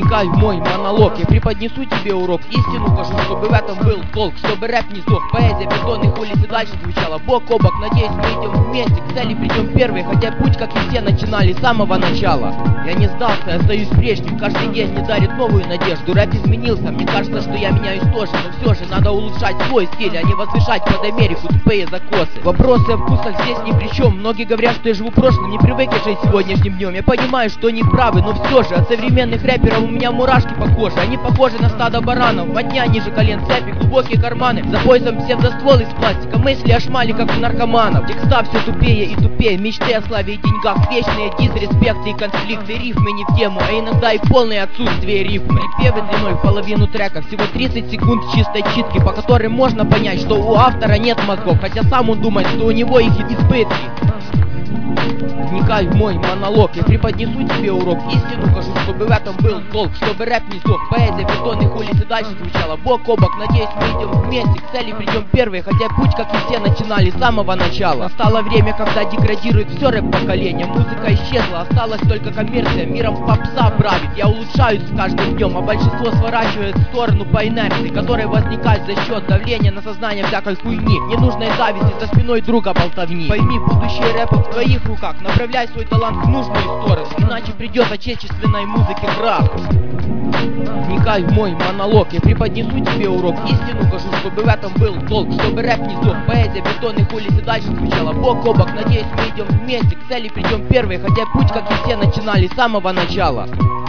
Вникай в мой монолог, я преподнесу тебе урок. Истину кажу, чтобы в этом был толк, чтобы рэп не сдох. Поэзия бетонных улиц и дальше звучала бок о бок. Надеюсь, мы идем вместе, к цели придем первые. Хотя путь, как и все, начинали с самого начала. Я не сдался, я остаюсь прежним. Каждый день мне дарит новую надежду. Рэп изменился, мне кажется, что я меняюсь тоже. Но все же надо улучшать свой стиль, а не возвышать под Америку тупые закосы. Вопросы о вкусах здесь ни при чем. Многие говорят, что я живу прошлым, не привык я жить сегодняшним днем. Я понимаю, что они правы, но все же от современных рэперов у меня мурашки по коже. Они похожи на стадо баранов, водня ниже колен, цепи, глубокие карманы. За поясом псевдоствол из пластика, мысли о шмале, как у наркоманов. Текста все тупее и тупее, мечты о славе и деньгах. Вечные дизреспекты и конфликты, рифмы не в тему, а иногда и полное отсутствие рифмы. Припевы длиной в половину трека, всего 30 секунд чистой читки, по которым можно понять, что у автора нет мозгов, хотя сам он думает, что у него их избытки. Вникай в мой монолог, я преподнесу тебе урок. Истину кажу, чтобы в этом был толк, чтобы рэп не сдох. Поэзия бетонных улиц и дальше звучала бок о бок. Надеюсь, мы идем вместе, к цели придем первые. Хотя путь, как и все, начинали с самого начала. Настало время, когда деградирует все рэп-поколение. Музыка исчезла, осталась только коммерция. Миром попса правит, я улучшаюсь с каждым днем, а большинство сворачивает в сторону по инерции, которая возникает за счет давления на сознание всякой хуйни, ненужной зависти, за спиной друга болтовни. Пойми, будущее рэпа в твоих руках. Направляй свой талант в нужную сторону, иначе придет отечественной музыке крах. Вникай в мой монолог, я преподнесу тебе урок. Истину кажу, чтобы в этом был толк, чтобы рэп не сдох. Поэзия бетонных улиц и дальше звучала бок о бок. Надеюсь, мы идем вместе, к цели придем первые. Хотя путь, как и все, начинали с самого начала.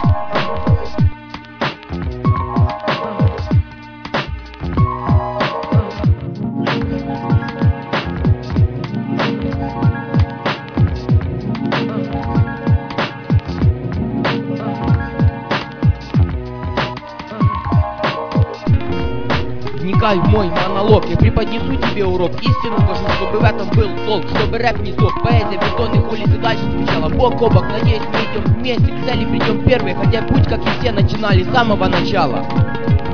Вникай в мой монолог, я преподнесу тебе урок. Истину кажу, чтобы в этом был толк, чтобы рэп не сдох. Поэзия бетонных улиц и дальше звучала бок о бок. Надеюсь, мы идем вместе, к цели придем первые. Хотя путь, как и все, начинали с самого начала.